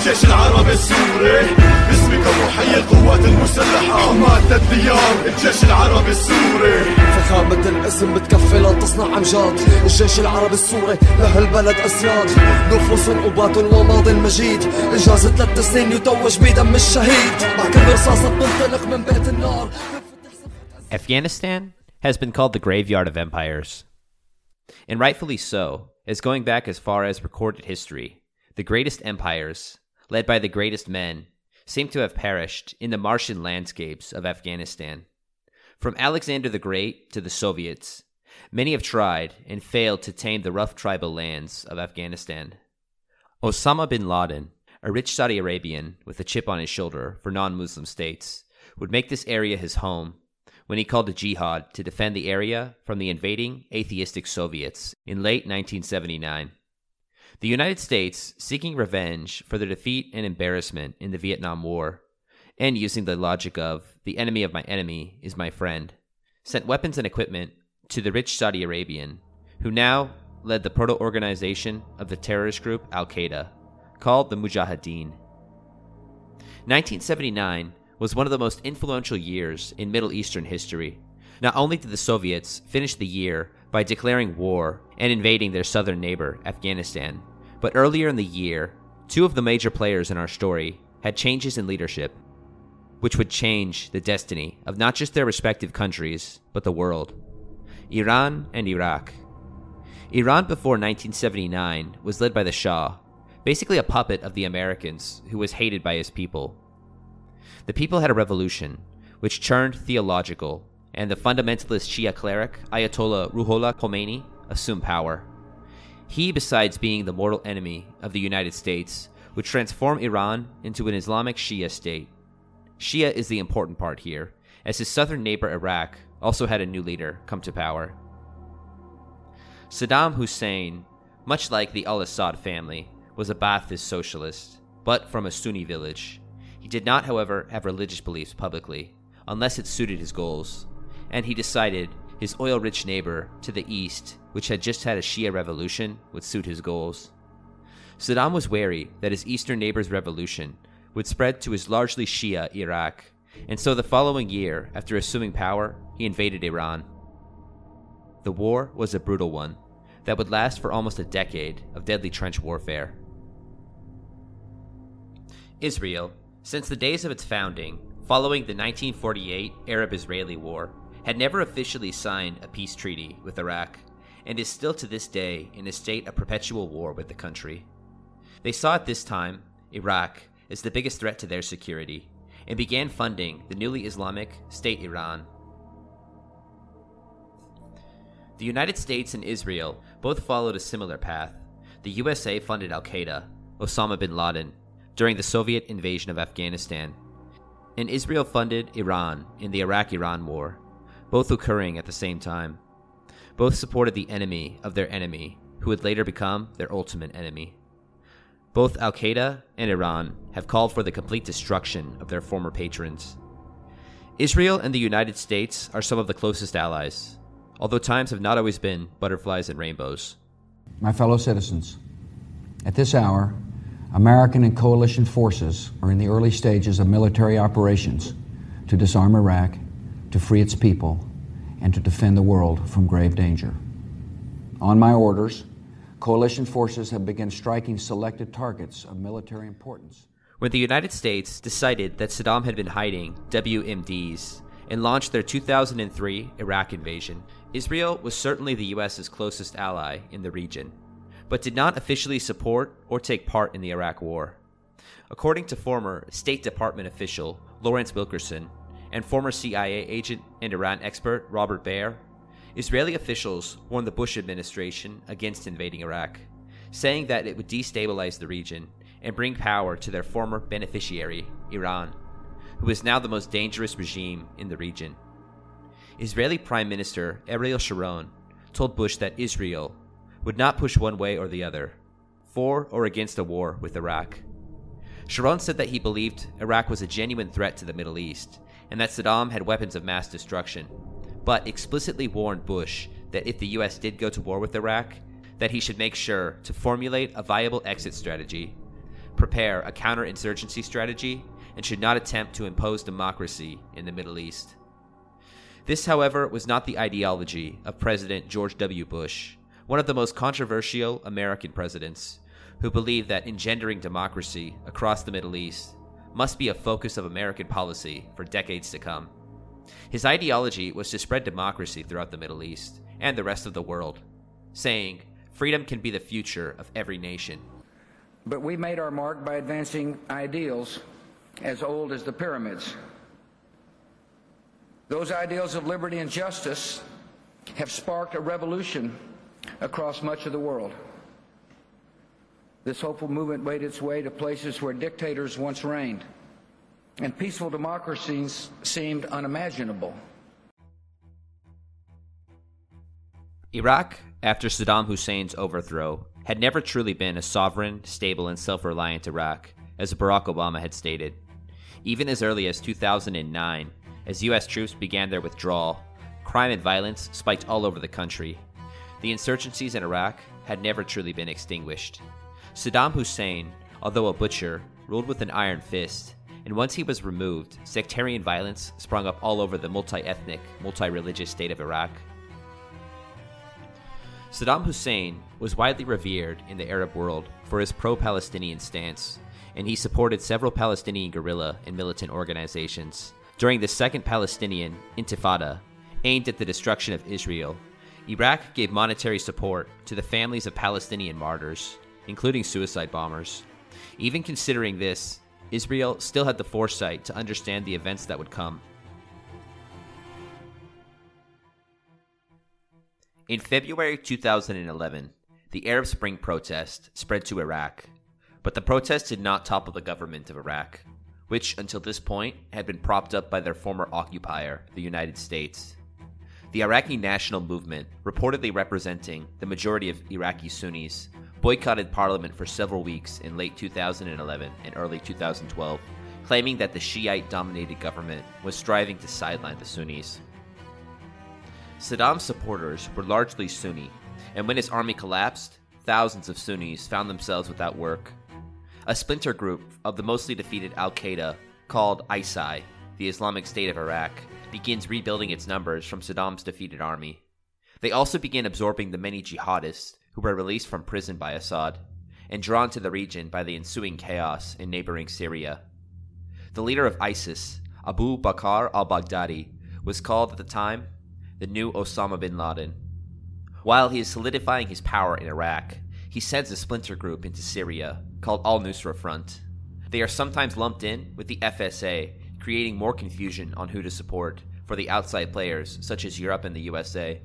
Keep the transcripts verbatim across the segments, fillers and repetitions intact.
الجيش العربي السوري، باسمك محيي القوات المسلحة، حماة الديار الجيش العربي السوري. فخامة الاسم بتكفي لا تصنع امجاد، الجيش العربي السوري له البلد اسياد، نفوس وباط وماضي مجيد، انجاز ثلاث سنين يتوج بدم الشهيد، مع كل رصاصة بتنطلق من بيت النار. Afghanistan has been called the graveyard of empires. And rightfully so, as going back as far as recorded history, the greatest empires, led by the greatest men, seem to have perished in the Martian landscapes of Afghanistan. From Alexander the Great to the Soviets, many have tried and failed to tame the rough tribal lands of Afghanistan. Osama bin Laden, a rich Saudi Arabian with a chip on his shoulder for non-Muslim states, would make this area his home when he called a jihad to defend the area from the invading atheistic Soviets in late nineteen seventy-nine. The United States, seeking revenge for their defeat and embarrassment in the Vietnam War, and using the logic of the enemy of my enemy is my friend, sent weapons and equipment to the rich Saudi Arabian, who now led the proto-organization of the terrorist group Al-Qaeda, called the Mujahideen. nineteen seventy-nine was one of the most influential years in Middle Eastern history. Not only did the Soviets finish the year by declaring war and invading their southern neighbor, Afghanistan, but earlier in the year, two of the major players in our story had changes in leadership, which would change the destiny of not just their respective countries, but the world. Iran and Iraq. Iran before nineteen seventy-nine was led by the Shah, basically a puppet of the Americans who was hated by his people. The people had a revolution, which turned theological, and the fundamentalist Shia cleric Ayatollah Ruhollah Khomeini assumed power. He, besides being the mortal enemy of the United States, would transform Iran into an Islamic Shia state. Shia is the important part here, as his southern neighbor Iraq also had a new leader come to power. Saddam Hussein, much like the al-Assad family, was a Ba'athist socialist, but from a Sunni village. He did not, however, have religious beliefs publicly, unless it suited his goals, and he decided his oil-rich neighbor to the east, which had just had a Shia revolution, would suit his goals. Saddam was wary that his eastern neighbor's revolution would spread to his largely Shia Iraq, and so the following year, after assuming power, he invaded Iran. The war was a brutal one that would last for almost a decade of deadly trench warfare. Israel, since the days of its founding, following the nineteen forty-eight Arab-Israeli War, had never officially signed a peace treaty with Iraq, and is still to this day in a state of perpetual war with the country. They saw at this time Iraq as the biggest threat to their security, and began funding the newly Islamic State Iran. The United States and Israel both followed a similar path. The U S A funded Al-Qaeda, Osama bin Laden, during the Soviet invasion of Afghanistan, and Israel funded Iran in the Iraq-Iran War, both occurring at the same time. Both supported the enemy of their enemy, who would later become their ultimate enemy. Both Al-Qaeda and Iran have called for the complete destruction of their former patrons. Israel and the United States are some of the closest allies, although times have not always been butterflies and rainbows. My fellow citizens, at this hour, American and coalition forces are in the early stages of military operations to disarm Iraq, to free its people, and to defend the world from grave danger. On my orders, coalition forces have begun striking selected targets of military importance. When the United States decided that Saddam had been hiding W M Ds and launched their two thousand three Iraq invasion, Israel was certainly the U S's closest ally in the region, but did not officially support or take part in the Iraq War. According to former State Department official Lawrence Wilkerson and former C I A agent and Iran expert Robert Baer, Israeli officials warned the Bush administration against invading Iraq, saying that it would destabilize the region and bring power to their former beneficiary, Iran, who is now the most dangerous regime in the region. Israeli Prime Minister Ariel Sharon told Bush that Israel would not push one way or the other, for or against a war with Iraq. Sharon said that he believed Iraq was a genuine threat to the Middle East, and that Saddam had weapons of mass destruction, but explicitly warned Bush that if the U S did go to war with Iraq, that he should make sure to formulate a viable exit strategy prepare a counterinsurgency strategy and should not attempt to impose democracy in the Middle East. This, however, was not the ideology of President George W. Bush, one of the most controversial American presidents, who believed that engendering democracy across the Middle East must be a focus of American policy for decades to come. His ideology was to spread democracy throughout the Middle East and the rest of the world, saying, "Freedom can be the future of every nation." But we made our mark by advancing ideals as old as the pyramids. Those ideals of liberty and justice have sparked a revolution across much of the world. This hopeful movement made its way to places where dictators once reigned, and peaceful democracies seemed unimaginable. Iraq, after Saddam Hussein's overthrow, had never truly been a sovereign, stable, and self-reliant Iraq, as Barack Obama had stated. Even as early as two thousand nine, as U S troops began their withdrawal, crime and violence spiked all over the country. The insurgencies in Iraq had never truly been extinguished. Saddam Hussein, although a butcher, ruled with an iron fist, and once he was removed, sectarian violence sprung up all over the multi-ethnic, multi-religious state of Iraq. Saddam Hussein was widely revered in the Arab world for his pro-Palestinian stance, and he supported several Palestinian guerrilla and militant organizations. During the Second Palestinian Intifada, aimed at the destruction of Israel, Iraq gave monetary support to the families of Palestinian martyrs, including suicide bombers. Even considering this, Israel still had the foresight to understand the events that would come. In February two thousand eleven, the Arab Spring protest spread to Iraq, but the protest did not topple the government of Iraq, which until this point had been propped up by their former occupier, the United States. The Iraqi National Movement, reportedly representing the majority of Iraqi Sunnis, boycotted parliament for several weeks in late two thousand eleven and early two thousand twelve, claiming that the Shiite-dominated government was striving to sideline the Sunnis. Saddam's supporters were largely Sunni, and when his army collapsed, thousands of Sunnis found themselves without work. A splinter group of the mostly defeated Al-Qaeda, called I S I, the Islamic State of Iraq, begins rebuilding its numbers from Saddam's defeated army. They also began absorbing the many jihadists who were released from prison by Assad, and drawn to the region by the ensuing chaos in neighboring Syria. The leader of ISIS, Abu Bakr al-Baghdadi, was called at the time the new Osama bin Laden. While he is solidifying his power in Iraq, he sends a splinter group into Syria called Al-Nusra Front. They are sometimes lumped in with the F S A, creating more confusion on who to support for the outside players such as Europe and the U S A.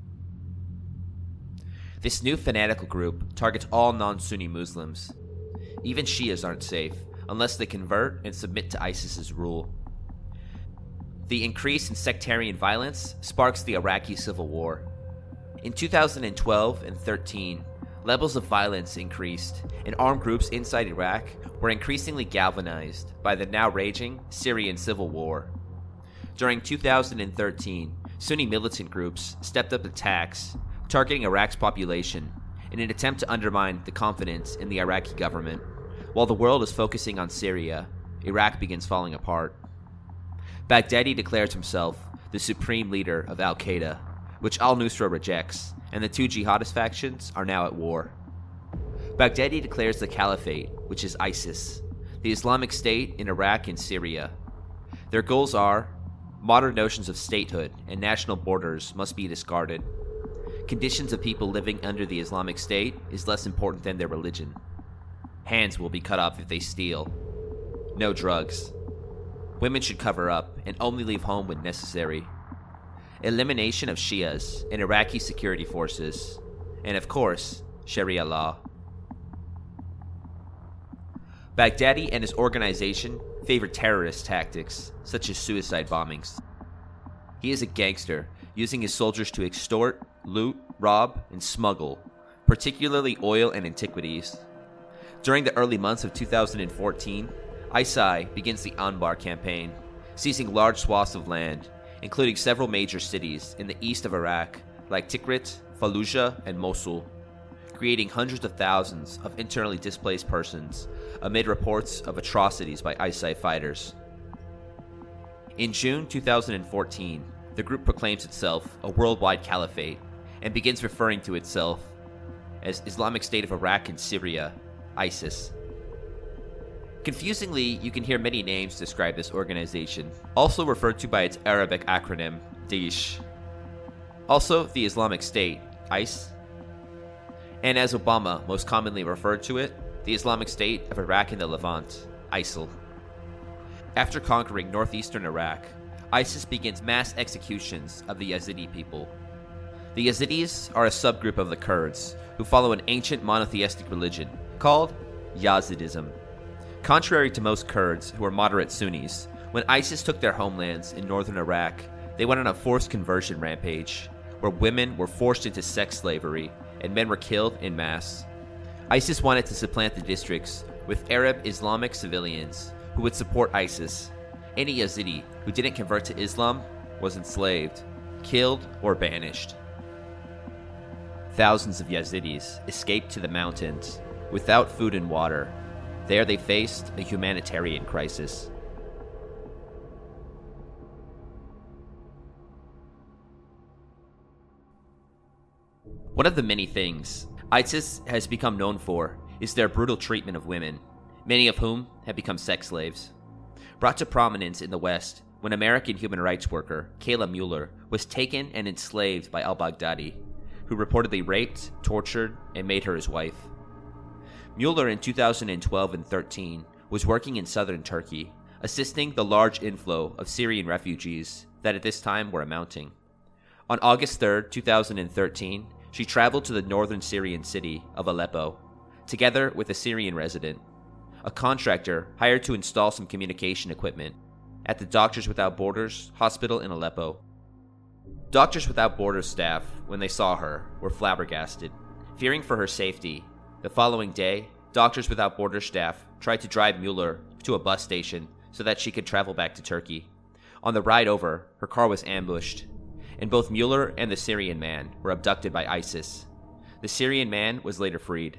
This new fanatical group targets all non-Sunni Muslims. Even Shias aren't safe unless they convert and submit to ISIS's rule. The increase in sectarian violence sparks the Iraqi civil war. In two thousand twelve and thirteen, levels of violence increased, and armed groups inside Iraq were increasingly galvanized by the now raging Syrian civil war. During two thousand thirteen, Sunni militant groups stepped up attacks, targeting Iraq's population in an attempt to undermine the confidence in the Iraqi government. While the world is focusing on Syria, Iraq begins falling apart. Baghdadi declares himself the supreme leader of Al-Qaeda, which al-Nusra rejects, and the two jihadist factions are now at war. Baghdadi declares the Caliphate, which is ISIS, the Islamic State in Iraq and Syria. Their goals are: modern notions of statehood and national borders must be discarded. Conditions of people living under the Islamic State is less important than their religion. Hands will be cut off if they steal. No drugs. Women should cover up and only leave home when necessary. Elimination of Shias and Iraqi security forces. And of course, Sharia law. Baghdadi and his organization favor terrorist tactics, such as suicide bombings. He is a gangster, using his soldiers to extort, loot, rob, and smuggle, particularly oil and antiquities. During the early months of two thousand fourteen, I S I begins the Anbar campaign, seizing large swaths of land, including several major cities in the east of Iraq, like Tikrit, Fallujah, and Mosul. creating hundreds of thousands of internally displaced persons amid reports of atrocities by I S I F fighters. In June two thousand fourteen, the group proclaims itself a worldwide caliphate and begins referring to itself as Islamic State of Iraq and Syria, ISIS. Confusingly, you can hear many names describe this organization, also referred to by its Arabic acronym, Daesh. Also, the Islamic State, I S I S. And as Obama most commonly referred to it, the Islamic State of Iraq and the Levant, ISIL. After conquering northeastern Iraq, ISIS begins mass executions of the Yazidi people. The Yazidis are a subgroup of the Kurds who follow an ancient monotheistic religion called Yazidism. Contrary to most Kurds who are moderate Sunnis, when ISIS took their homelands in northern Iraq, they went on a forced conversion rampage, where women were forced into sex slavery and men were killed en masse. ISIS wanted to supplant the districts with Arab Islamic civilians who would support ISIS. Any Yazidi who didn't convert to Islam was enslaved, killed, or banished. Thousands of Yazidis escaped to the mountains without food and water. There they faced a humanitarian crisis. One of the many things ISIS has become known for is their brutal treatment of women, many of whom have become sex slaves. Brought to prominence in the West when American human rights worker Kayla Mueller was taken and enslaved by al-Baghdadi, who reportedly raped, tortured, and made her his wife. Mueller in two thousand twelve and thirteen was working in southern Turkey, assisting the large inflow of Syrian refugees that at this time were amounting. On August third, two thousand thirteen, she traveled to the northern Syrian city of Aleppo, together with a Syrian resident, a contractor hired to install some communication equipment at the Doctors Without Borders hospital in Aleppo. Doctors Without Borders staff, when they saw her, were flabbergasted. Fearing for her safety, the following day, Doctors Without Borders staff tried to drive Mueller to a bus station so that she could travel back to Turkey. On the ride over, her car was ambushed, and both Mueller and the Syrian man were abducted by ISIS. The Syrian man was later freed.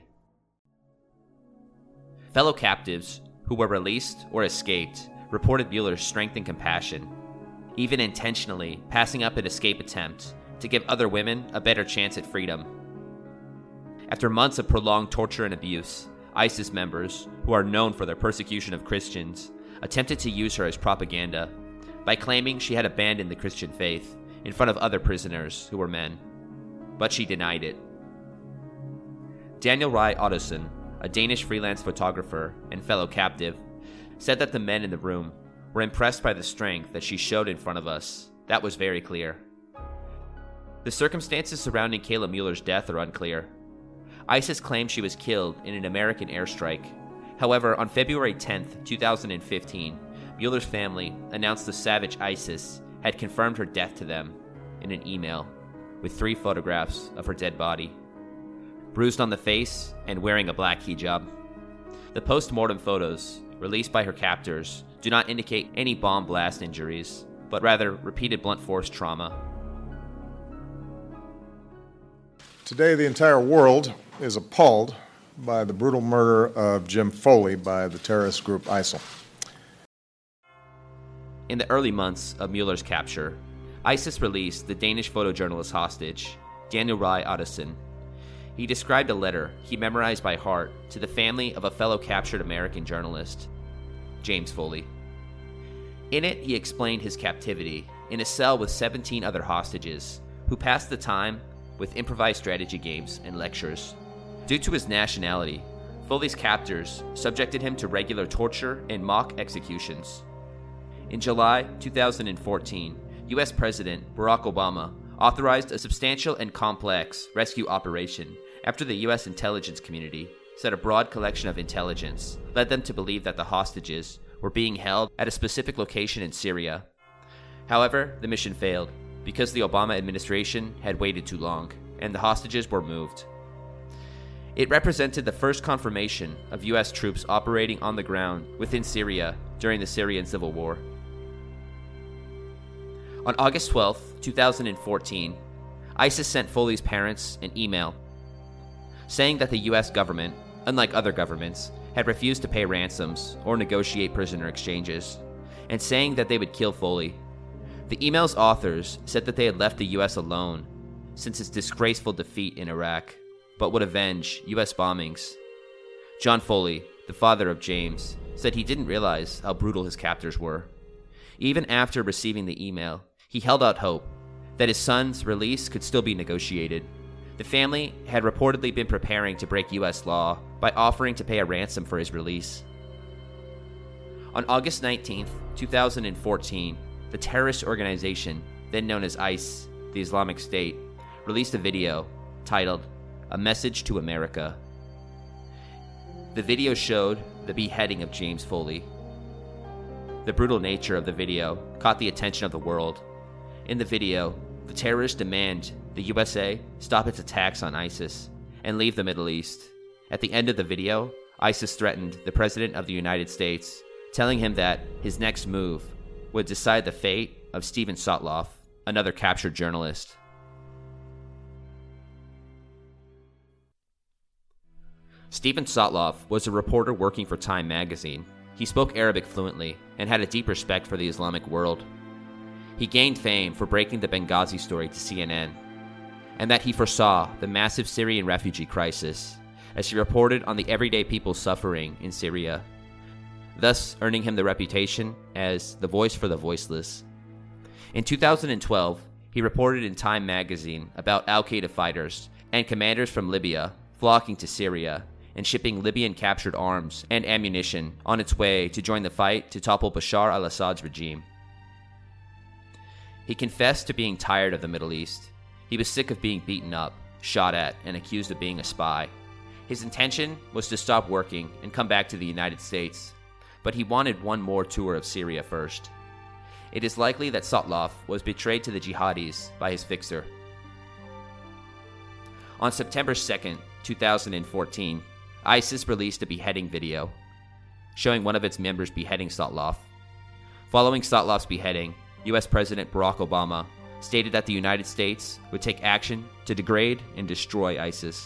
Fellow captives who were released or escaped reported Mueller's strength and compassion, even intentionally passing up an escape attempt to give other women a better chance at freedom. After months of prolonged torture and abuse, ISIS members, who are known for their persecution of Christians, attempted to use her as propaganda by claiming she had abandoned the Christian faith in front of other prisoners who were men. But she denied it. Daniel Rai Ottosson, a Danish freelance photographer and fellow captive, said that the men in the room were impressed by the strength that she showed in front of us. That was very clear. The circumstances surrounding Kayla Mueller's death are unclear. ISIS claims she was killed in an American airstrike. However, on February tenth, two thousand fifteen, Mueller's family announced the savage ISIS had confirmed her death to them in an email with three photographs of her dead body, bruised on the face and wearing a black hijab. The post-mortem photos, released by her captors, do not indicate any bomb blast injuries, but rather repeated blunt force trauma. Today, the entire world is appalled by the brutal murder of Jim Foley by the terrorist group ISIL. In the early months of Mueller's capture, ISIS released the Danish photojournalist hostage, Daniel Rai Ottosson. He described a letter he memorized by heart to the family of a fellow captured American journalist, James Foley. In it, he explained his captivity in a cell with seventeen other hostages who passed the time with improvised strategy games and lectures. Due to his nationality, Foley's captors subjected him to regular torture and mock executions. In July two thousand fourteen, U S President Barack Obama authorized a substantial and complex rescue operation after the U S intelligence community said a broad collection of intelligence led them to believe that the hostages were being held at a specific location in Syria. However, the mission failed because the Obama administration had waited too long, and the hostages were moved. It represented the first confirmation of U S troops operating on the ground within Syria during the Syrian civil war. On August twelfth, two thousand fourteen, ISIS sent Foley's parents an email. saying that the U S government, unlike other governments, had refused to pay ransoms or negotiate prisoner exchanges, and saying that they would kill Foley. The email's authors said that they had left the U S alone since its disgraceful defeat in Iraq, but would avenge U S bombings. John Foley, the father of James, said he didn't realize how brutal his captors were. Even after receiving the email, he held out hope that his son's release could still be negotiated. The family had reportedly been preparing to break U S law by offering to pay a ransom for his release. On August nineteenth, two thousand fourteen, the terrorist organization, then known as ICE, the Islamic State, released a video titled "A Message to America." The video showed the beheading of James Foley. The brutal nature of the video caught the attention of the world. In the video, the terrorists demand the U S A stop its attacks on ISIS and leave the Middle East. At the end of the video, ISIS threatened the President of the United States, telling him that his next move would decide the fate of Steven Sotloff, another captured journalist. Steven Sotloff was a reporter working for Time magazine. He spoke Arabic fluently and had a deep respect for the Islamic world. He gained fame for breaking the Benghazi story to C N N, and that he foresaw the massive Syrian refugee crisis as he reported on the everyday people suffering in Syria, thus earning him the reputation as the voice for the voiceless. In two thousand twelve, he reported in Time magazine about al-Qaeda fighters and commanders from Libya flocking to Syria and shipping Libyan captured arms and ammunition on its way to join the fight to topple Bashar al-Assad's regime. He confessed to being tired of the Middle East. He was sick of being beaten up, shot at, and accused of being a spy. His intention was to stop working and come back to the United States, but he wanted one more tour of Syria first. It is likely that Sotloff was betrayed to the jihadis by his fixer. On September second, two thousand fourteen, ISIS released a beheading video showing one of its members beheading Sotloff. Following Sotloff's beheading, U S President Barack Obama stated that the United States would take action to degrade and destroy ISIS.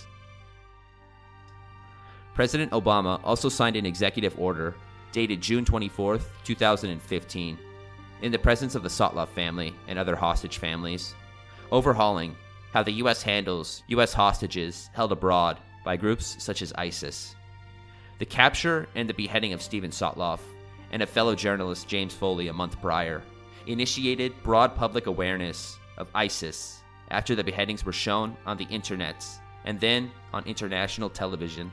President Obama also signed an executive order dated June twenty-fourth, two thousand fifteen, in the presence of the Sotloff family and other hostage families, overhauling how the U S handles U S hostages held abroad by groups such as ISIS. The capture and the beheading of Steven Sotloff and a fellow journalist, James Foley, a month prior, initiated broad public awareness of ISIS after the beheadings were shown on the internet and then on international television.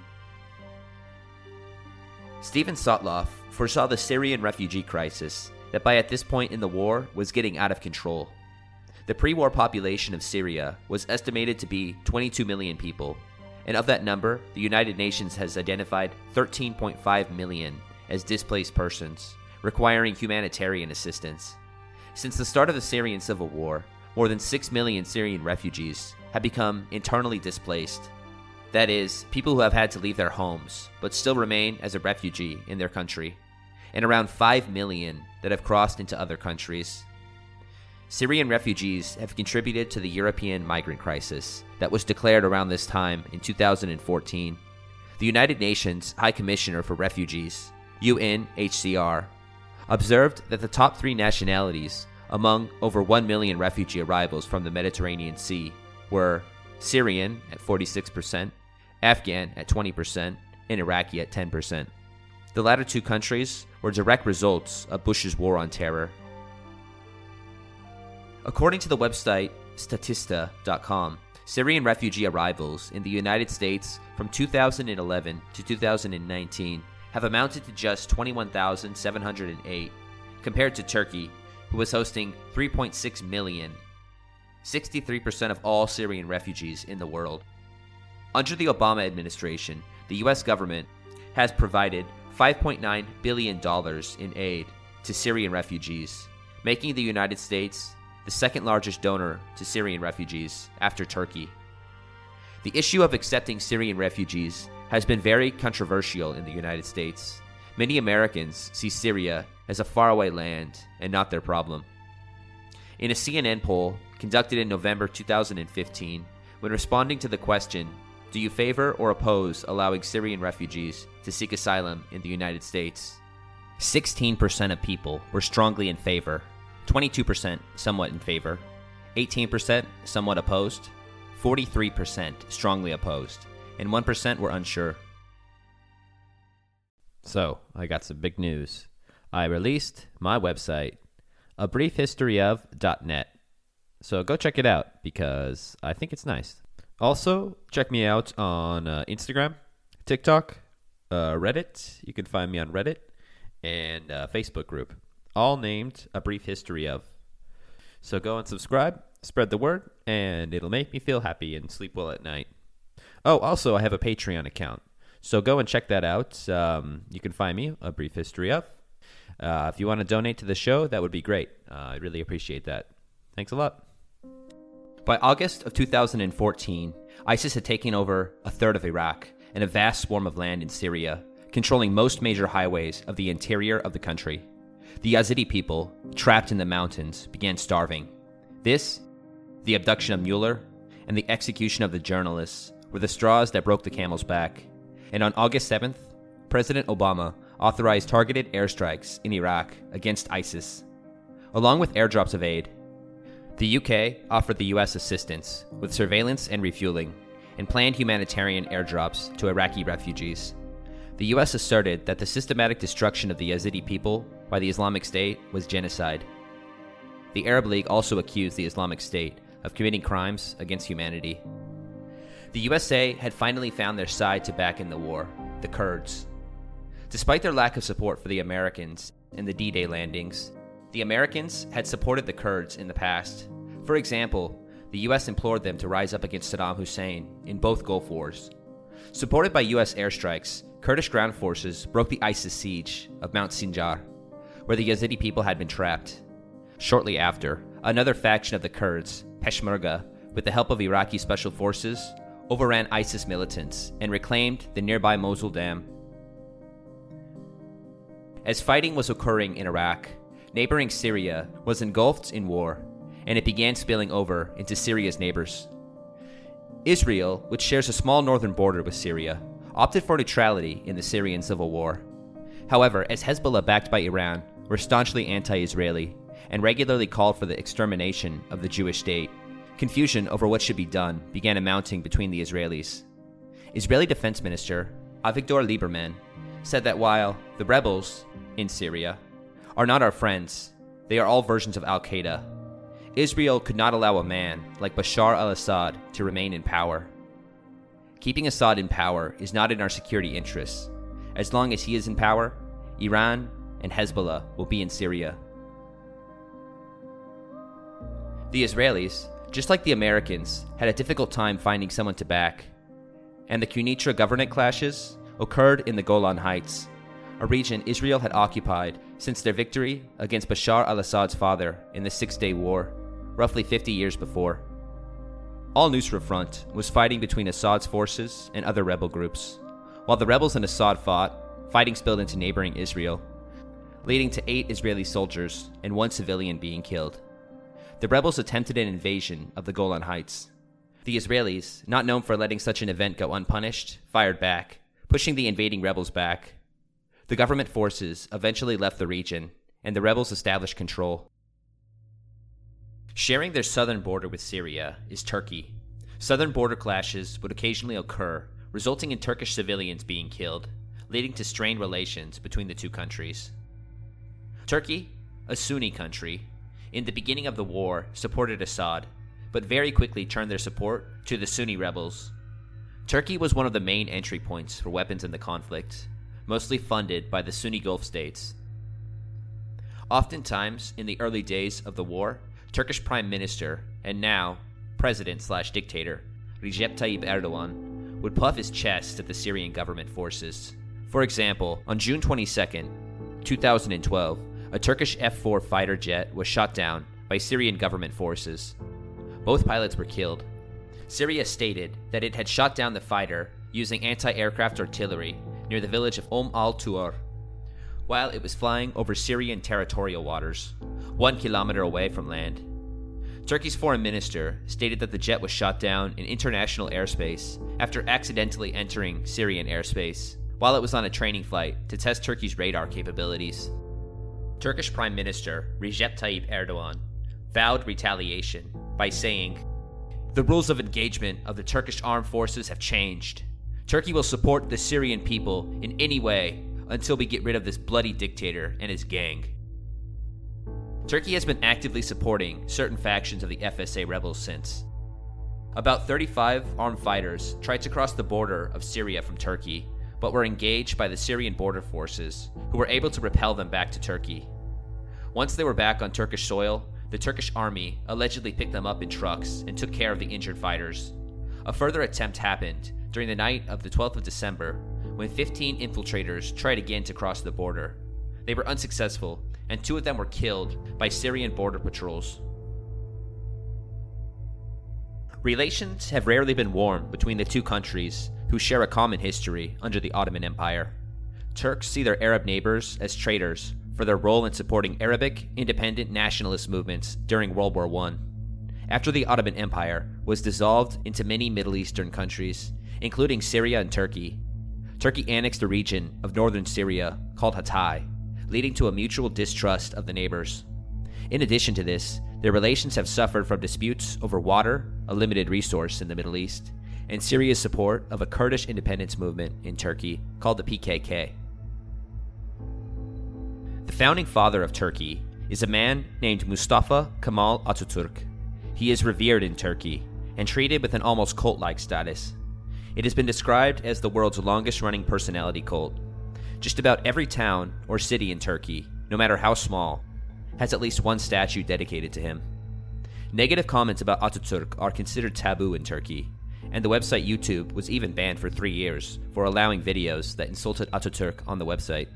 Steven Sotloff foresaw the Syrian refugee crisis that by at this point in the war was getting out of control. The pre-war population of Syria was estimated to be twenty-two million people, and of that number, the United Nations has identified thirteen point five million as displaced persons, requiring humanitarian assistance. Since the start of the Syrian civil war, more than six million Syrian refugees have become internally displaced. That is, people who have had to leave their homes, but still remain as a refugee in their country, and around five million that have crossed into other countries. Syrian refugees have contributed to the European migrant crisis that was declared around this time in two thousand fourteen. The United Nations High Commissioner for Refugees, U N H C R, observed that the top three nationalities among over one million refugee arrivals from the Mediterranean Sea were Syrian at forty-six percent, Afghan at twenty percent, and Iraqi at ten percent. The latter two countries were direct results of Bush's war on terror. According to the website Statista dot com, Syrian refugee arrivals in the United States from two thousand eleven to two thousand nineteen have amounted to just twenty-one thousand seven hundred eight, compared to Turkey, who was hosting three point six million, sixty-three percent of all Syrian refugees in the world. Under the Obama administration, the U S government has provided five point nine billion dollars in aid to Syrian refugees, making the United States the second largest donor to Syrian refugees after Turkey. The issue of accepting Syrian refugees has been very controversial in the United States. Many Americans see Syria as a faraway land and not their problem. In a C N N poll conducted in November two thousand fifteen, when responding to the question, Do you favor or oppose allowing Syrian refugees to seek asylum in the United States? sixteen percent of people were strongly in favor, twenty-two percent somewhat in favor, eighteen percent somewhat opposed, forty-three percent strongly opposed, and one percent were unsure. So, I got some big news. I released my website, a brief history of dot net. So go check it out because I think it's nice. Also, check me out on uh, Instagram, TikTok, uh, Reddit. You can find me on Reddit and uh, Facebook group, all named A Brief History Of. So go and subscribe, spread the word, and it'll make me feel happy and sleep well at night. Oh, also, I have a Patreon account. So go and check that out. Um, you can find me, A Brief History Of. Uh, if you want to donate to the show, that would be great. Uh, I really appreciate that. Thanks a lot. By August of two thousand fourteen, ISIS had taken over a third of Iraq and a vast swarm of land in Syria, controlling most major highways of the interior of the country. The Yazidi people, trapped in the mountains, began starving. This, the abduction of Mueller, and the execution of the journalists were the straws that broke the camel's back. And on August seventh, President Obama authorized targeted airstrikes in Iraq against ISIS. Along with airdrops of aid, the U K offered the U S assistance with surveillance and refueling, and planned humanitarian airdrops to Iraqi refugees. The U S asserted that the systematic destruction of the Yazidi people by the Islamic State was genocide. The Arab League also accused the Islamic State of committing crimes against humanity. The U S A had finally found their side to back in the war, the Kurds. Despite their lack of support for the Americans in the D-Day landings, the Americans had supported the Kurds in the past. For example, the U S implored them to rise up against Saddam Hussein in both Gulf Wars. Supported by U S airstrikes, Kurdish ground forces broke the ISIS siege of Mount Sinjar, where the Yazidi people had been trapped. Shortly after, another faction of the Kurds, Peshmerga, with the help of Iraqi special forces, overran ISIS militants and reclaimed the nearby Mosul Dam. As fighting was occurring in Iraq, neighboring Syria was engulfed in war, and it began spilling over into Syria's neighbors. Israel, which shares a small northern border with Syria, opted for neutrality in the Syrian civil war. However, as Hezbollah, backed by Iran, were staunchly anti-Israeli and regularly called for the extermination of the Jewish state, confusion over what should be done began amounting between the Israelis. Israeli Defense Minister Avigdor Lieberman said that while the rebels in Syria are not our friends, they are all versions of Al-Qaeda. Israel could not allow a man like Bashar al-Assad to remain in power. Keeping Assad in power is not in our security interests. As long as he is in power, Iran and Hezbollah will be in Syria. The Israelis, just like the Americans, had a difficult time finding someone to back, and the Quneitra government clashes occurred in the Golan Heights, a region Israel had occupied since their victory against Bashar al-Assad's father in the Six-Day War, roughly fifty years before. Al-Nusra Front was fighting between Assad's forces and other rebel groups. While the rebels and Assad fought, fighting spilled into neighboring Israel, leading to eight Israeli soldiers and one civilian being killed. The rebels attempted an invasion of the Golan Heights. The Israelis, not known for letting such an event go unpunished, fired back, pushing the invading rebels back. The government forces eventually left the region, and the rebels established control. Sharing their southern border with Syria is Turkey. Southern border clashes would occasionally occur, resulting in Turkish civilians being killed, leading to strained relations between the two countries. Turkey, a Sunni country, in the beginning of the war supported Assad, but very quickly turned their support to the Sunni rebels. Turkey was one of the main entry points for weapons in the conflict, mostly funded by the Sunni Gulf states. Oftentimes, in the early days of the war, Turkish Prime Minister, and now President slash dictator, Recep Tayyip Erdogan, would puff his chest at the Syrian government forces. For example, on June twenty-second, two thousand twelve, a Turkish F four fighter jet was shot down by Syrian government forces. Both pilots were killed. Syria stated that it had shot down the fighter using anti-aircraft artillery near the village of Om al-Tuur, while it was flying over Syrian territorial waters, one kilometer away from land. Turkey's foreign minister stated that the jet was shot down in international airspace after accidentally entering Syrian airspace while it was on a training flight to test Turkey's radar capabilities. Turkish Prime Minister Recep Tayyip Erdogan vowed retaliation by saying, "The rules of engagement of the Turkish armed forces have changed. Turkey will support the Syrian people in any way until we get rid of this bloody dictator and his gang." Turkey has been actively supporting certain factions of the F S A rebels since. About thirty-five armed fighters tried to cross the border of Syria from Turkey, but were engaged by the Syrian border forces, who were able to repel them back to Turkey. Once they were back on Turkish soil, the Turkish army allegedly picked them up in trucks and took care of the injured fighters. A further attempt happened during the night of the twelfth of December, when fifteen infiltrators tried again to cross the border. They were unsuccessful, and two of them were killed by Syrian border patrols. Relations have rarely been warm between the two countries, who share a common history under the Ottoman Empire. Turks see their Arab neighbors as traitors for their role in supporting Arabic independent nationalist movements during World War One. After the Ottoman Empire was dissolved into many Middle Eastern countries, including Syria and Turkey, Turkey annexed a region of northern Syria called Hatay, leading to a mutual distrust of the neighbors. In addition to this, their relations have suffered from disputes over water, a limited resource in the Middle East, and Syria's support of a Kurdish independence movement in Turkey called the P K K. The founding father of Turkey is a man named Mustafa Kemal Atatürk. He is revered in Turkey and treated with an almost cult-like status. It has been described as the world's longest-running personality cult. Just about every town or city in Turkey, no matter how small, has at least one statue dedicated to him. Negative comments about Atatürk are considered taboo in Turkey, and the website YouTube was even banned for three years for allowing videos that insulted Atatürk on the website.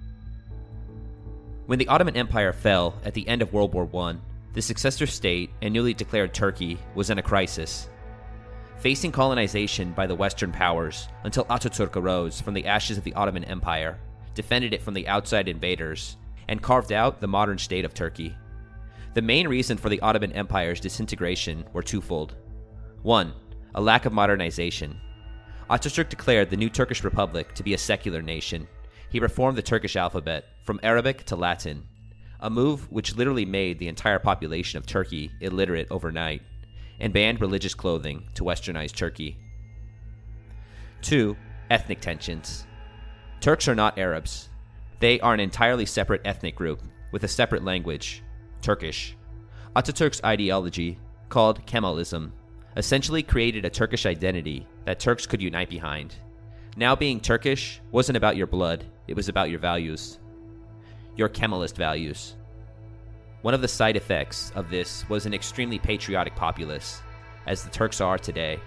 When the Ottoman Empire fell at the end of World War One, the successor state and newly declared Turkey was in a crisis. Facing colonization by the Western powers until Atatürk arose from the ashes of the Ottoman Empire, defended it from the outside invaders, and carved out the modern state of Turkey. The main reason for the Ottoman Empire's disintegration were twofold. One, a lack of modernization. Atatürk declared the new Turkish Republic to be a secular nation. He reformed the Turkish alphabet from Arabic to Latin, a move which literally made the entire population of Turkey illiterate overnight, and banned religious clothing to westernize Turkey. Two, ethnic tensions. Turks are not Arabs. They are an entirely separate ethnic group with a separate language, Turkish. Atatürk's ideology, called Kemalism, essentially created a Turkish identity that Turks could unite behind. Now being Turkish wasn't about your blood, it was about your values. Your Kemalist values. One of the side effects of this was an extremely patriotic populace, as the Turks are today.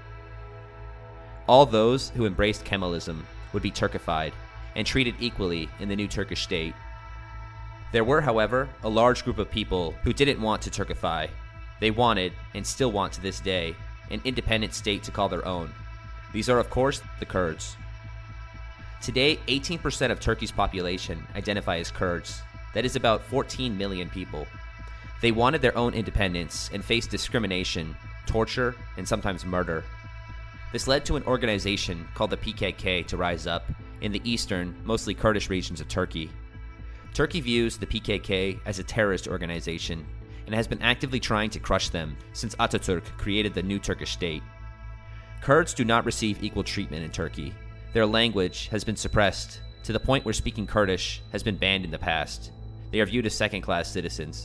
All those who embraced Kemalism would be Turkified and treated equally in the new Turkish state. There were, however, a large group of people who didn't want to Turkify. They wanted, and still want to this day, an independent state to call their own. These are, of course, the Kurds. Today, eighteen percent of Turkey's population identify as Kurds. That is about fourteen million people. They wanted their own independence and faced discrimination, torture, and sometimes murder. This led to an organization called the P K K to rise up in the eastern, mostly Kurdish regions of Turkey. Turkey views the P K K as a terrorist organization and has been actively trying to crush them since Atatürk created the new Turkish state. Kurds do not receive equal treatment in Turkey. Their language has been suppressed to the point where speaking Kurdish has been banned in the past. They are viewed as second-class citizens.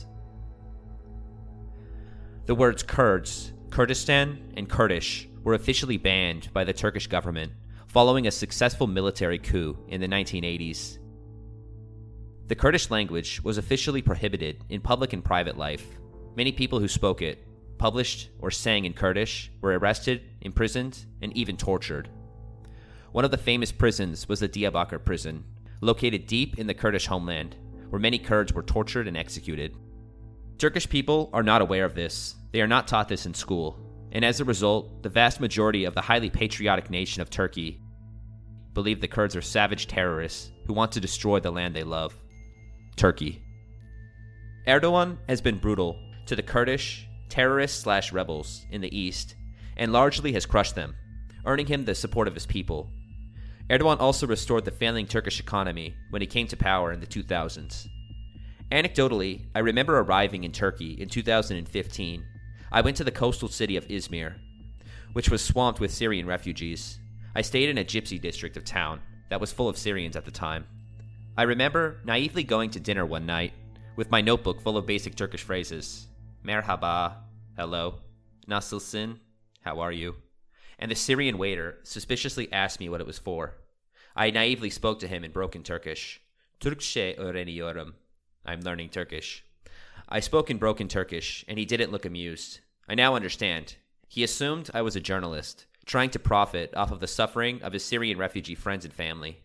The words Kurds, Kurdistan, and Kurdish were officially banned by the Turkish government following a successful military coup in the nineteen eighties. The Kurdish language was officially prohibited in public and private life. Many people who spoke it, published, or sang in Kurdish were arrested, imprisoned, and even tortured. One of the famous prisons was the Diyarbakir prison, located deep in the Kurdish homeland, where many Kurds were tortured and executed. Turkish people are not aware of this. They are not taught this in school, and as a result, the vast majority of the highly patriotic nation of Turkey believe the Kurds are savage terrorists who want to destroy the land they love, Turkey. Erdogan has been brutal to the Kurdish terrorists slash rebels in the east, and largely has crushed them, earning him the support of his people. Erdogan also restored the failing Turkish economy when he came to power in the two thousands. Anecdotally, I remember arriving in Turkey in two thousand fifteen. I went to the coastal city of Izmir, which was swamped with Syrian refugees. I stayed in a gypsy district of town that was full of Syrians at the time. I remember naively going to dinner one night with my notebook full of basic Turkish phrases. Merhaba, hello, nasılsın, how are you? And the Syrian waiter suspiciously asked me what it was for. I naively spoke to him in broken Turkish. Türkçe öğreniyorum. I'm learning Turkish. I spoke in broken Turkish, and he didn't look amused. I now understand. He assumed I was a journalist, trying to profit off of the suffering of his Syrian refugee friends and family.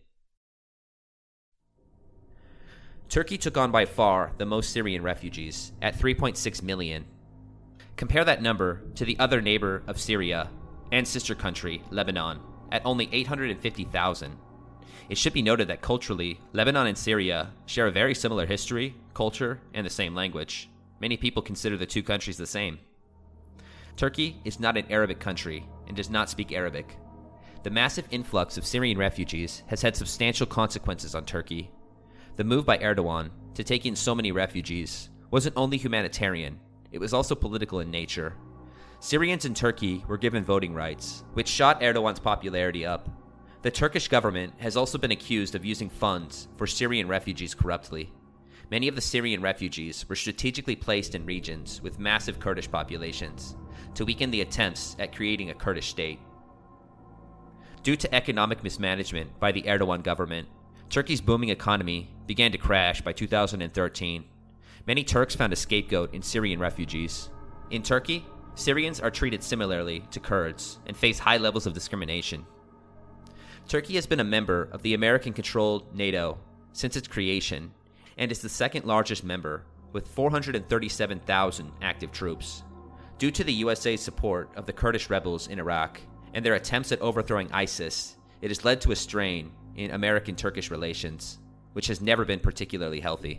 Turkey took on by far the most Syrian refugees, at three point six million. Compare that number to the other neighbor of Syria and sister country, Lebanon, at only eight hundred fifty thousand. It should be noted that culturally, Lebanon and Syria share a very similar history, culture, and the same language. Many people consider the two countries the same. Turkey is not an Arabic country and does not speak Arabic. The massive influx of Syrian refugees has had substantial consequences on Turkey. The move by Erdogan to take in so many refugees wasn't only humanitarian, it was also political in nature. Syrians in Turkey were given voting rights, which shot Erdogan's popularity up. The Turkish government has also been accused of using funds for Syrian refugees corruptly. Many of the Syrian refugees were strategically placed in regions with massive Kurdish populations to weaken the attempts at creating a Kurdish state. Due to economic mismanagement by the Erdogan government, Turkey's booming economy began to crash by two thousand thirteen. Many Turks found a scapegoat in Syrian refugees. In Turkey, Syrians are treated similarly to Kurds and face high levels of discrimination. Turkey has been a member of the American-controlled NATO since its creation and is the second largest member with four hundred thirty-seven thousand active troops. Due to the U S A's support of the Kurdish rebels in Iraq and their attempts at overthrowing ISIS, it has led to a strain in American-Turkish relations, which has never been particularly healthy.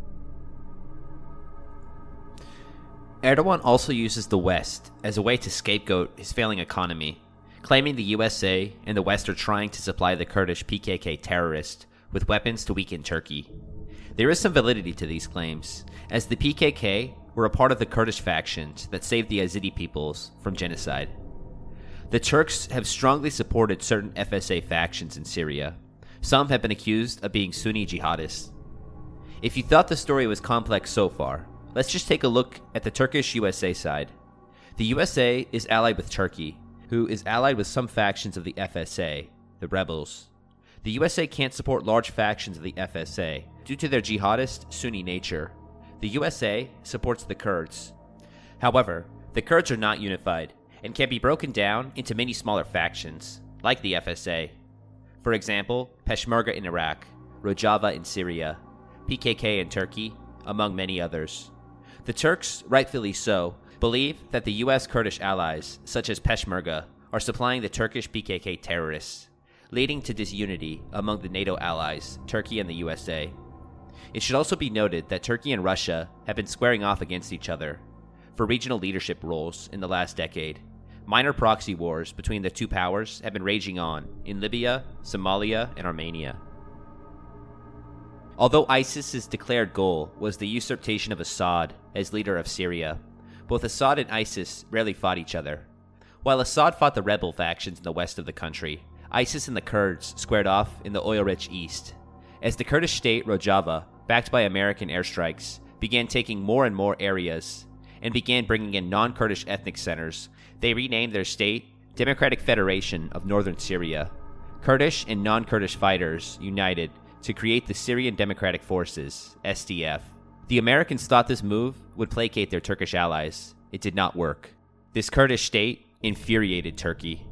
Erdogan also uses the West as a way to scapegoat his failing economy, claiming the U S A and the West are trying to supply the Kurdish P K K terrorists with weapons to weaken Turkey. There is some validity to these claims, as the P K K were a part of the Kurdish factions that saved the Yazidi peoples from genocide. The Turks have strongly supported certain F S A factions in Syria. Some have been accused of being Sunni jihadists. If you thought the story was complex so far, let's just take a look at the Turkish U S A side. The U S A is allied with Turkey, who is allied with some factions of the F S A, the rebels. The U S A can't support large factions of the F S A due to their jihadist Sunni nature. The U S A supports the Kurds. However, the Kurds are not unified and can be broken down into many smaller factions, like the F S A. For example, Peshmerga in Iraq, Rojava in Syria, P K K in Turkey, among many others. The Turks, rightfully so, believe that the U S Kurdish allies, such as Peshmerga, are supplying the Turkish P K K terrorists, leading to disunity among the NATO allies, Turkey and the U S A. It should also be noted that Turkey and Russia have been squaring off against each other for regional leadership roles in the last decade. Minor proxy wars between the two powers have been raging on in Libya, Somalia, and Armenia. Although ISIS's declared goal was the usurpation of Assad as leader of Syria, both Assad and ISIS rarely fought each other. While Assad fought the rebel factions in the west of the country, ISIS and the Kurds squared off in the oil-rich east. As the Kurdish state Rojava, backed by American airstrikes, began taking more and more areas and began bringing in non-Kurdish ethnic centers, they renamed their state Democratic Federation of Northern Syria. Kurdish and non-Kurdish fighters united to create the Syrian Democratic Forces, S D F. The Americans thought this move would placate their Turkish allies. It did not work. This Kurdish state infuriated Turkey.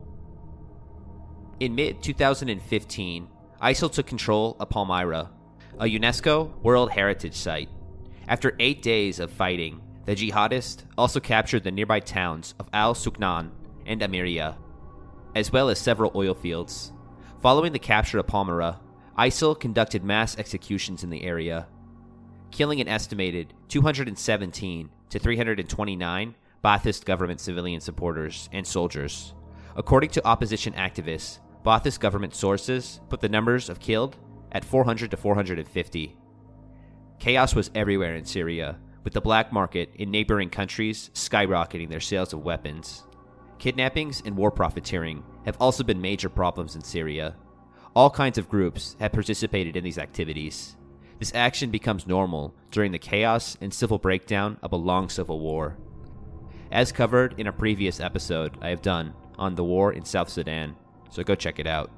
In mid twenty fifteen, ISIL took control of Palmyra, a UNESCO World Heritage Site. After eight days of fighting, the jihadists also captured the nearby towns of Al-Suknan and Amiria, as well as several oil fields. Following the capture of Palmyra, ISIL conducted mass executions in the area, killing an estimated two hundred seventeen to three hundred twenty-nine Ba'athist government civilian supporters and soldiers. According to opposition activists, Ba'athist government sources put the numbers of killed at four hundred to four hundred fifty. Chaos was everywhere in Syria, with the black market in neighboring countries skyrocketing their sales of weapons. Kidnappings and war profiteering have also been major problems in Syria. All kinds of groups have participated in these activities. This action becomes normal during the chaos and civil breakdown of a long civil war. As covered in a previous episode I have done on the war in South Sudan, so go check it out.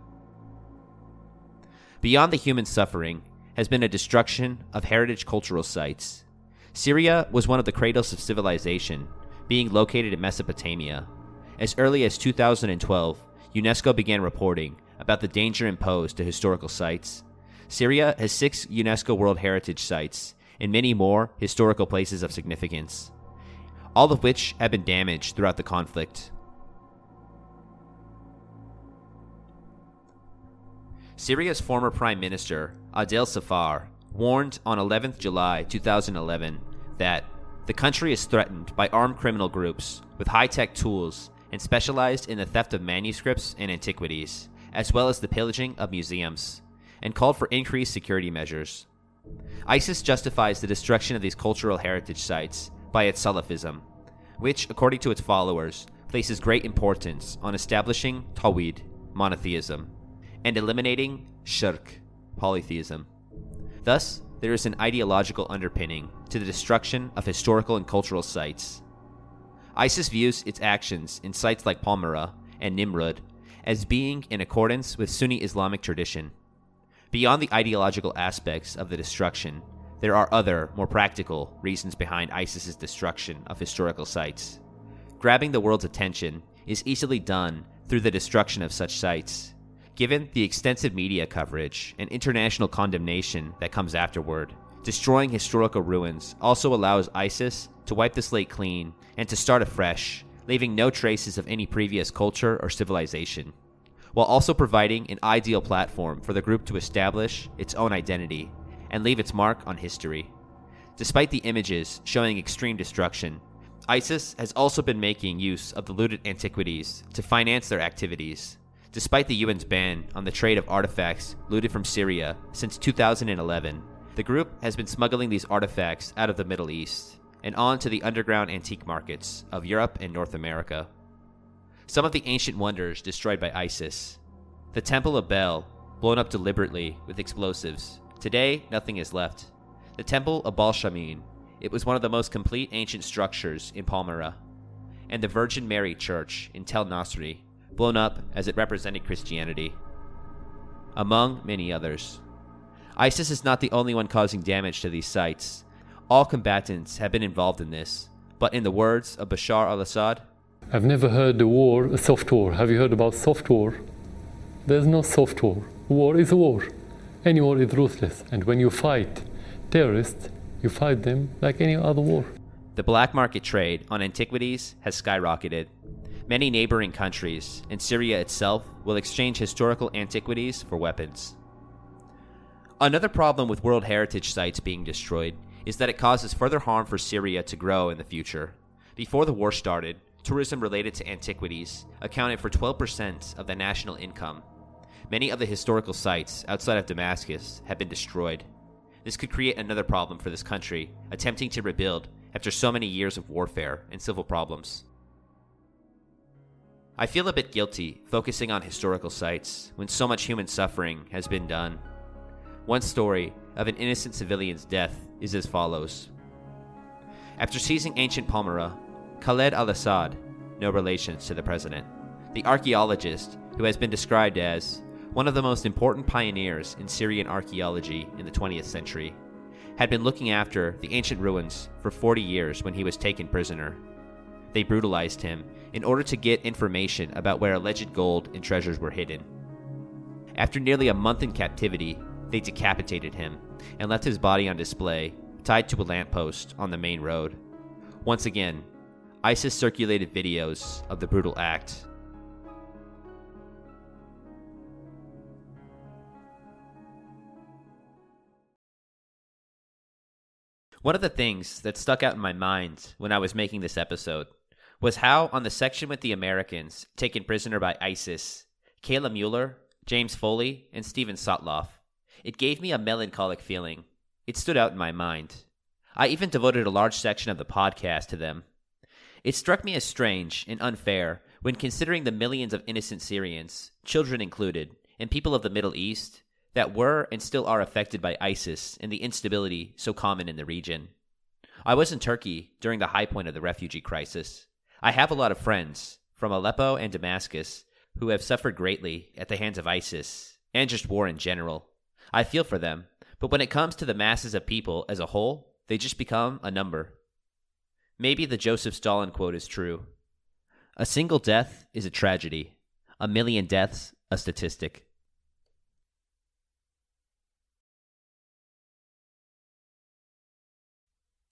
Beyond the human suffering has been a destruction of heritage cultural sites. Syria was one of the cradles of civilization, being located in Mesopotamia. As early as two thousand twelve, UNESCO began reporting about the danger imposed to historical sites. Syria has six UNESCO World Heritage Sites and many more historical places of significance, all of which have been damaged throughout the conflict. Syria's former Prime Minister, Adel Safar, warned on eleventh of July two thousand eleven that the country is threatened by armed criminal groups with high-tech tools and specialized in the theft of manuscripts and antiquities, as well as the pillaging of museums, and called for increased security measures. ISIS justifies the destruction of these cultural heritage sites by its Salafism, which, according to its followers, places great importance on establishing Tawhid, monotheism, and eliminating Shirk, polytheism. Thus, there is an ideological underpinning to the destruction of historical and cultural sites. ISIS views its actions in sites like Palmyra and Nimrud as being in accordance with Sunni Islamic tradition. Beyond the ideological aspects of the destruction, there are other, more practical reasons behind ISIS's destruction of historical sites. Grabbing the world's attention is easily done through the destruction of such sites. Given the extensive media coverage and international condemnation that comes afterward, destroying historical ruins also allows ISIS to wipe the slate clean and to start afresh, leaving no traces of any previous culture or civilization, while also providing an ideal platform for the group to establish its own identity and leave its mark on history. Despite the images showing extreme destruction, ISIS has also been making use of the looted antiquities to finance their activities. Despite the U N's ban on the trade of artifacts looted from Syria since two thousand eleven, the group has been smuggling these artifacts out of the Middle East and on to the underground antique markets of Europe and North America. Some of the ancient wonders destroyed by ISIS. The Temple of Bel, blown up deliberately with explosives. Today, nothing is left. The Temple of Baal Shamin, it was one of the most complete ancient structures in Palmyra. And the Virgin Mary Church in Tel Nasri, blown up as it represented Christianity, among many others. ISIS is not the only one causing damage to these sites. All combatants have been involved in this, but in the words of Bashar al-Assad, I've never heard the war, a soft war. Have you heard about soft war? There's no soft war. War is a war. Any war is ruthless, and when you fight terrorists, you fight them like any other war. The black market trade on antiquities has skyrocketed. Many neighboring countries, and Syria itself, will exchange historical antiquities for weapons. Another problem with World Heritage sites being destroyed is that it causes further harm for Syria to grow in the future. Before the war started, tourism related to antiquities accounted for twelve percent of the national income. Many of the historical sites outside of Damascus have been destroyed. This could create another problem for this country, attempting to rebuild after so many years of warfare and civil problems. I feel a bit guilty focusing on historical sites when so much human suffering has been done. One story of an innocent civilian's death is as follows. After seizing ancient Palmyra, Khaled al-Assad, no relations to the president, the archaeologist who has been described as one of the most important pioneers in Syrian archaeology in the twentieth century, had been looking after the ancient ruins for forty years when he was taken prisoner. They brutalized him in order to get information about where alleged gold and treasures were hidden. After nearly a month in captivity, they decapitated him and left his body on display, tied to a lamppost on the main road. Once again, ISIS circulated videos of the brutal act. One of the things that stuck out in my mind when I was making this episode was how, on the section with the Americans taken prisoner by ISIS, Kayla Mueller, James Foley, and Steven Sotloff, it gave me a melancholic feeling. It stood out in my mind. I even devoted a large section of the podcast to them. It struck me as strange and unfair when considering the millions of innocent Syrians, children included, and people of the Middle East that were and still are affected by ISIS and the instability so common in the region. I was in Turkey during the high point of the refugee crisis. I have a lot of friends from Aleppo and Damascus who have suffered greatly at the hands of ISIS and just war in general. I feel for them, but when it comes to the masses of people as a whole, they just become a number. Maybe the Joseph Stalin quote is true. A single death is a tragedy. A million deaths, a statistic.